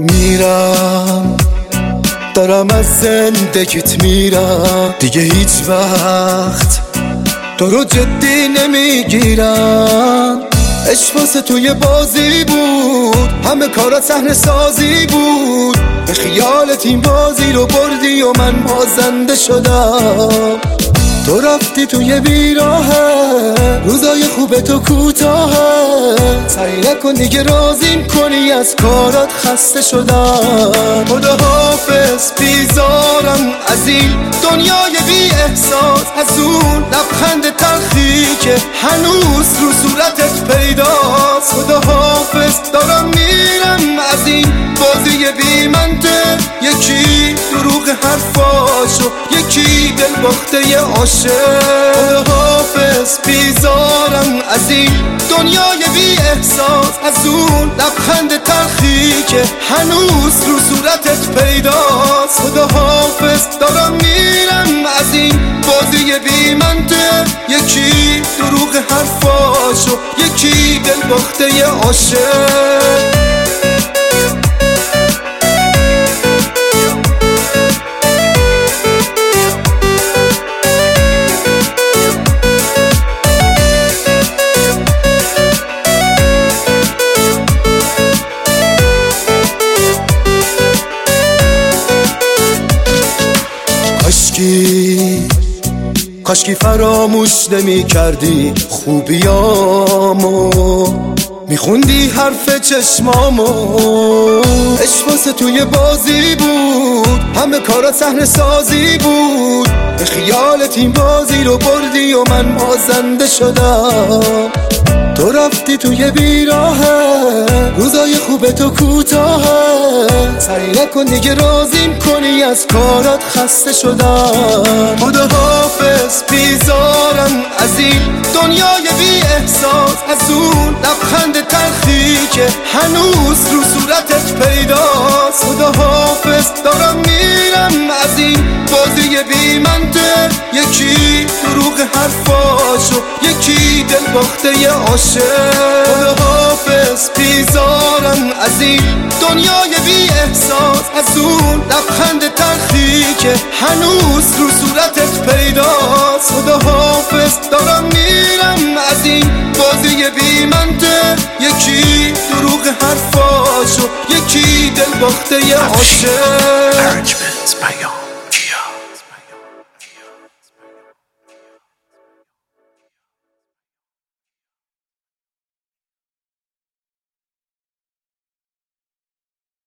میرم، دارم از زندگیت میرم، دیگه هیچ وقت تو رو جدی نمیگیرم. عشق واسه توی بازی بود، همه کارا صحنه سازی بود، به خیالت این بازی رو بردی و من بازنده شدم. تو رفتی توی بیراهه، روزای خوب تو کوتاهه، سعی نکن دیگه راضیم کنی، از کارات خسته شدم. خداحافظ، بیزارم از این دنیای بی احساس، از اون لبخند تلخی که هنوز رو صورتت پیداست. خداحافظ، دارم میرم از این بازی بی منطق، یکی دروغ حرفاشو، یکی دل باخته عاشق. خداحافظ، بیزارم از این دنیای بی احساس، از اون لبخند تلخی که هنوز رو صورتت پیداست. خداحافظ، دارم میرم از این بازی بی منطق، یکی دروغ حرفاشو، یکی دل باخته عاشق. کاشکی فراموش نمی کردی خوبیامو، میخوندی حرف چشمامو. عشق واسه توی بازی بود، همه کارا صحنه سازی بود، به خیالت این بازی رو بردی و من بازنده شدم. تو رفتی توی بیراهه، روزای خوب تو کوتاهه، سعی نکن دیگه راضیم کنی، از کارات خسته شدم. خداحافظ، بیزارم از این دنیای بی احساس، از اون لبخند تلخی که هنوز رو صورتت پیداست. خداحافظ، دارم میرم از این بازی بی منطق، یکی دروغ حرفاشو، یکی دل باخته عاشق. خداحافظ، بیزارم از این دنیای بی احساس، از اون لبخند تلخی که هنوز رو صورتت پیداست. خداحافظ، دارم میرم از این بازی بی منطق، یکی دروغ حرفاشو، یکی دل باخته عاشق.